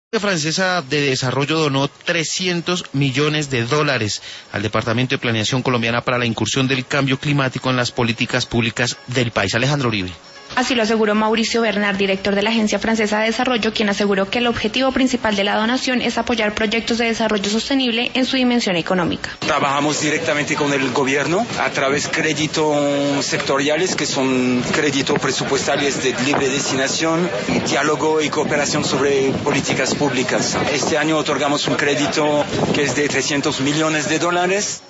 La francesa de desarrollo donó 300 millones de dólares al Departamento de Planeación colombiana para la incursión del cambio climático en las políticas públicas del país. Alejandro Uribe. Así lo aseguró Mauricio Bernard, director de la Agencia Francesa de Desarrollo, quien aseguró que el objetivo principal de la donación es apoyar proyectos de desarrollo sostenible en su dimensión económica. Trabajamos directamente con el gobierno a través de créditos sectoriales, que son créditos presupuestales de libre destinación, diálogo y cooperación sobre políticas públicas. Este año otorgamos un crédito que es de 300 millones de dólares.